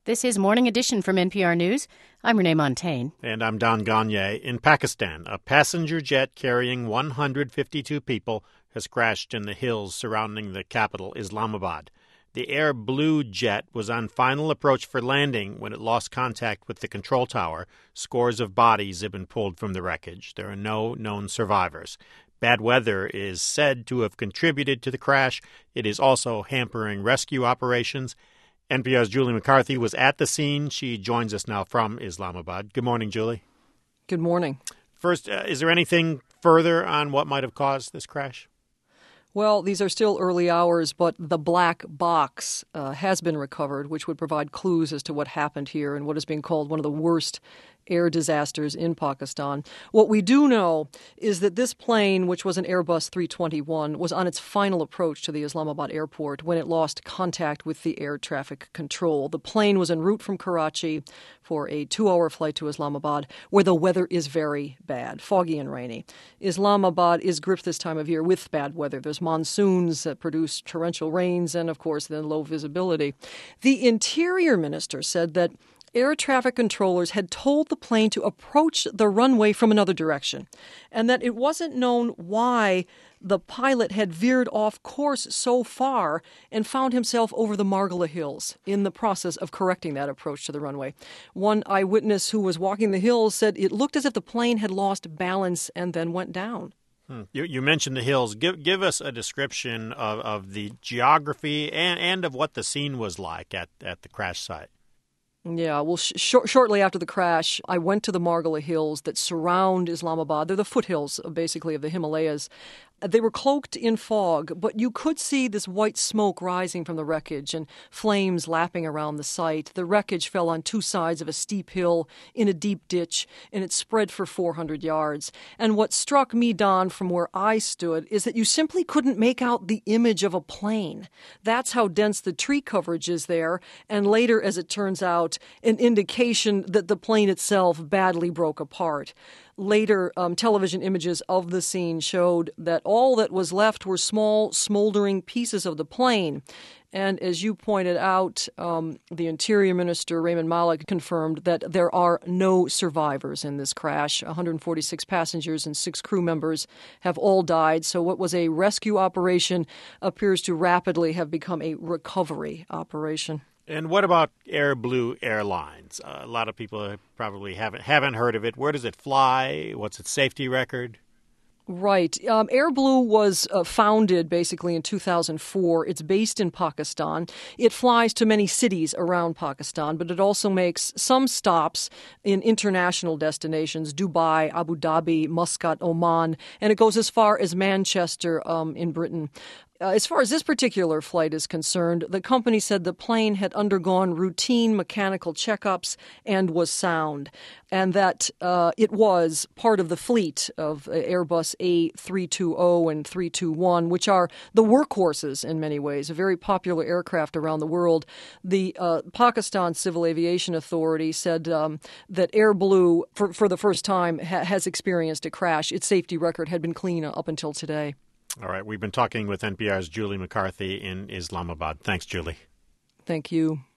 This is Morning Edition from NPR News. I'm Renee Montaigne. And I'm Don Gagne. In Pakistan, a passenger jet carrying 152 people has crashed in the hills surrounding the capital, Islamabad. The Air Blue jet was on final approach for landing when it lost contact with the control tower. Scores of bodies have been pulled from the wreckage. There are no known survivors. Bad weather is said to have contributed to the crash. It is also hampering rescue operations. NPR's Julie McCarthy was at the scene. She joins us now from Islamabad. Good morning, Julie. Good morning. First, is there anything further on what might have caused this crash? Well, these are still early hours, but the black box has been recovered, which would provide clues as to what happened here and what is being called one of the worst air disasters in Pakistan. What we do know is that this plane, which was an Airbus 321, was on its final approach to the Islamabad airport when it lost contact with the air traffic control. The plane was en route from Karachi for a 2-hour flight to Islamabad, where the weather is very bad, foggy and rainy. Islamabad is gripped this time of year with bad weather. There's monsoons that produce torrential rains and, of course, then low visibility. The Interior Minister said that air traffic controllers had told the plane to approach the runway from another direction, and that it wasn't known why the pilot had veered off course so far and found himself over the Margalla Hills in the process of correcting that approach to the runway. One eyewitness who was walking the hills said it looked as if the plane had lost balance and then went down. You mentioned the hills. Give us a description of the geography and of what the scene was like at the crash site. Yeah, well, shortly after the crash, I went to the Margalla Hills that surround Islamabad. They're the foothills, basically, of the Himalayas. They were cloaked in fog, but you could see this white smoke rising from the wreckage and flames lapping around the site. The wreckage fell on two sides of a steep hill in a deep ditch, and it spread for 400 yards. And what struck me, Don, from where I stood, is that you simply couldn't make out the image of a plane. That's how dense the tree coverage is there, and later, as it turns out, an indication that the plane itself badly broke apart. Later, television images of the scene showed that all that was left were small, smoldering pieces of the plane. And as you pointed out, the Interior Minister, Raymond Malik, confirmed that there are no survivors in this crash. 146 passengers and 6 crew members have all died. So what was a rescue operation appears to rapidly have become a recovery operation. And what about Air Blue Airlines? A lot of people probably haven't heard of it. Where does it fly? What's its safety record? Right. Air Blue was founded basically in 2004. It's based in Pakistan. It flies to many cities around Pakistan, but it also makes some stops in international destinations, Dubai, Abu Dhabi, Muscat, Oman, and it goes as far as Manchester in Britain. As far as this particular flight is concerned, the company said the plane had undergone routine mechanical checkups and was sound, and that it was part of the fleet of Airbus A320 and 321, which are the workhorses in many ways, a very popular aircraft around the world. The Pakistan Civil Aviation Authority said that Air Blue, for the first time, has experienced a crash. Its safety record had been clean up until today. All right. We've been talking with NPR's Julie McCarthy in Islamabad. Thanks, Julie. Thank you.